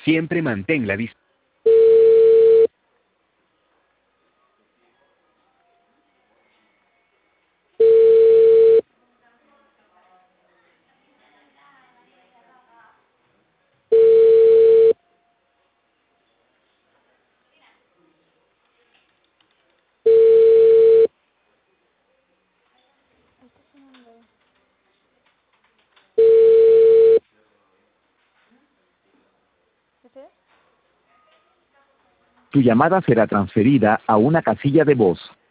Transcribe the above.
Siempre mantén la distancia. Tu llamada será transferida a una casilla de voz.